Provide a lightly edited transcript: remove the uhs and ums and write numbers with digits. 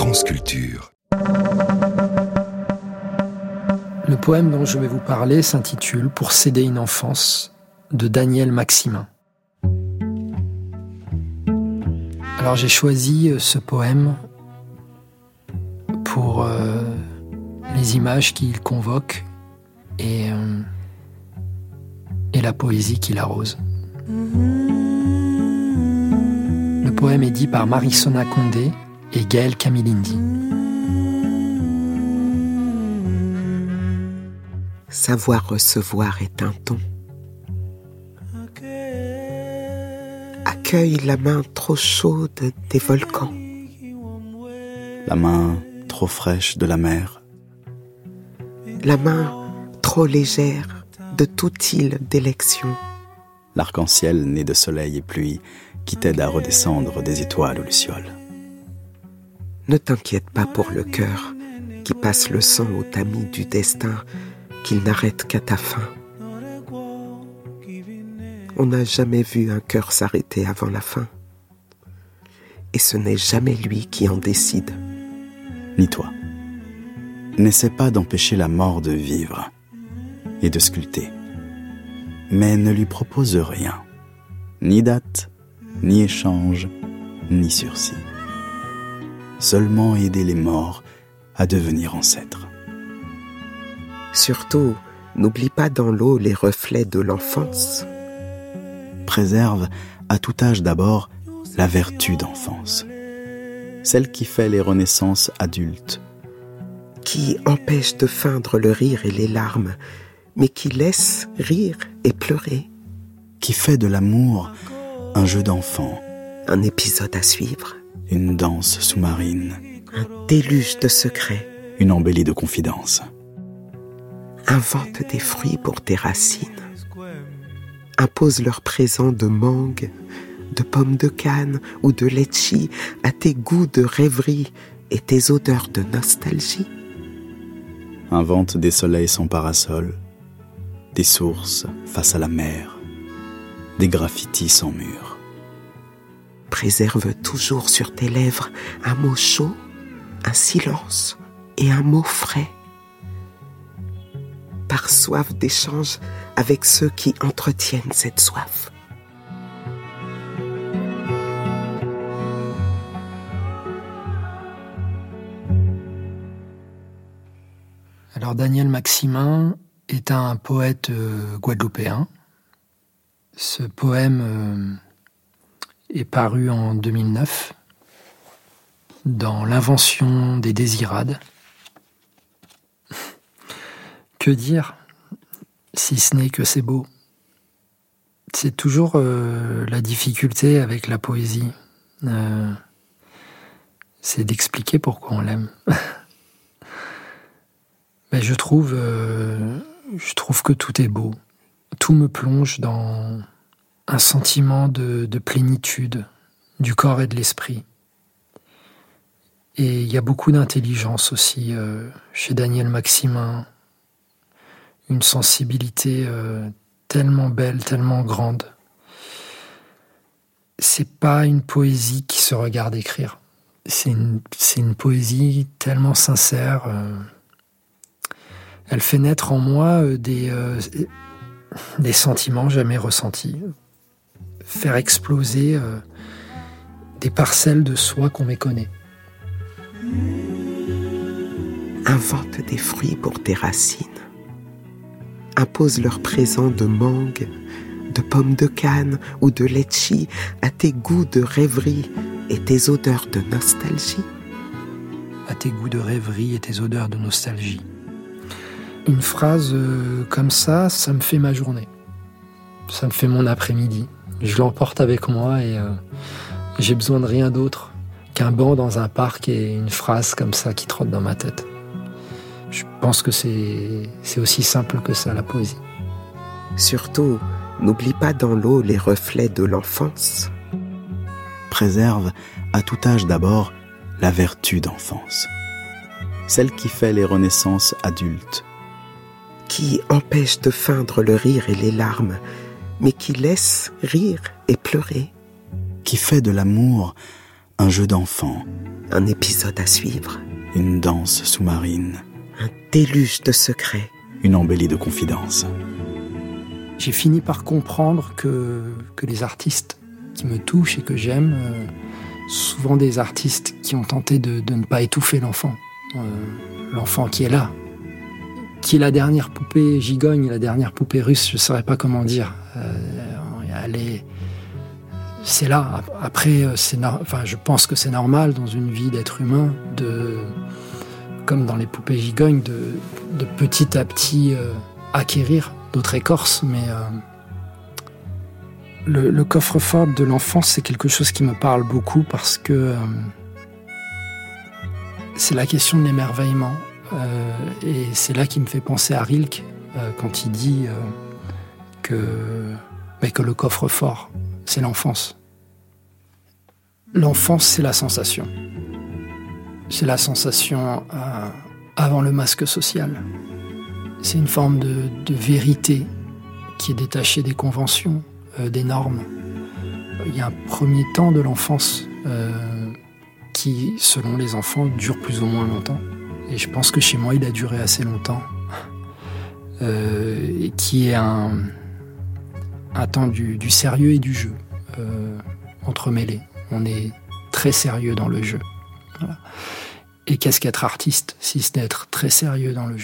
France Culture. Le poème dont je vais vous parler s'intitule « Pour céder une enfance » de Daniel Maximin. Alors j'ai choisi ce poème pour les images qu'il convoque et la poésie qu'il arrose. Le poème est dit par Marie-Sona Condé et Gaël Camilindi. Savoir recevoir est un don. Accueille la main trop chaude des volcans. La main trop fraîche de la mer. La main trop légère de toute île d'élection. L'arc-en-ciel né de soleil et pluie qui t'aide à redescendre des étoiles aux lucioles. Ne t'inquiète pas pour le cœur qui passe le sang au tamis du destin qu'il n'arrête qu'à ta fin. On n'a jamais vu un cœur s'arrêter avant la fin. Et ce n'est jamais lui qui en décide. Ni toi. N'essaie pas d'empêcher la mort de vivre et de sculpter. Mais ne lui propose rien. Ni date, ni échange, ni sursis. Seulement aider les morts à devenir ancêtres. Surtout, n'oublie pas dans l'eau les reflets de l'enfance. Préserve à tout âge d'abord la vertu d'enfance, celle qui fait les renaissances adultes, qui empêche de feindre le rire et les larmes, mais qui laisse rire et pleurer, qui fait de l'amour un jeu d'enfant, un épisode à suivre, une danse sous-marine, un déluge de secrets, une embellie de confidences. Invente des fruits pour tes racines. Impose leur présent de mangue, de pommes de canne ou de litchi à tes goûts de rêverie et tes odeurs de nostalgie. Invente des soleils sans parasol, des sources face à la mer, des graffitis sans mur. Préserve toujours sur tes lèvres un mot chaud, un silence et un mot frais. Par soif d'échange avec ceux qui entretiennent cette soif. Alors Daniel Maximin est un poète guadeloupéen. Ce poème est paru en 2009 dans L'Invention des Désirades. Que dire, si ce n'est que c'est beau. C'est toujours la difficulté avec la poésie. C'est d'expliquer pourquoi on l'aime. Mais je trouve que tout est beau. Tout me plonge dans un sentiment de plénitude du corps et de l'esprit. Et il y a beaucoup d'intelligence aussi chez Daniel Maximin. Une sensibilité tellement belle, tellement grande. C'est pas une poésie qui se regarde écrire. C'est une poésie tellement sincère. Elle fait naître en moi des sentiments jamais ressentis. Faire exploser des parcelles de soi qu'on méconnaît. Invente des fruits pour tes racines. Impose leur présent de mangue, de pommes de canne ou de litchi à tes goûts de rêverie et tes odeurs de nostalgie. À tes goûts de rêverie et tes odeurs de nostalgie. Une phrase comme ça me fait ma journée. Ça me fait mon après-midi. Je l'emporte avec moi et j'ai besoin de rien d'autre qu'un banc dans un parc et une phrase comme ça qui trotte dans ma tête. Je pense que c'est aussi simple que ça, la poésie. Surtout, n'oublie pas dans l'eau les reflets de l'enfance. Préserve à tout âge d'abord la vertu d'enfance, celle qui fait les renaissances adultes, qui empêche de feindre le rire et les larmes, mais qui laisse rire et pleurer, qui fait de l'amour Un jeu d'enfant. Un épisode à suivre. Une danse sous-marine. Un déluge de secrets. Une embellie de confidences. J'ai fini par comprendre que les artistes qui me touchent et que j'aime, souvent des artistes qui ont tenté de ne pas étouffer l'enfant. L'enfant qui est là. Qui est la dernière poupée gigogne, la dernière poupée russe, je ne saurais pas comment dire. C'est là. Après, je pense que c'est normal dans une vie d'être humain, comme dans les poupées gigognes, de petit à petit acquérir d'autres écorces. Mais le coffre-fort de l'enfance, c'est quelque chose qui me parle beaucoup parce que c'est la question de l'émerveillement. Et c'est là qu'il me fait penser à Rilke quand il dit que le coffre-fort, c'est l'enfance. L'enfance, c'est la sensation. C'est la sensation avant le masque social. C'est une forme de vérité qui est détachée des conventions, des normes. Il y a un premier temps de l'enfance qui, selon les enfants, dure plus ou moins longtemps. Et je pense que chez moi, il a duré assez longtemps. Et qui est un temps du sérieux et du jeu, entremêlés. On est très sérieux dans le jeu. Voilà. Et qu'est-ce qu'être artiste, si ce n'est être très sérieux dans le jeu ?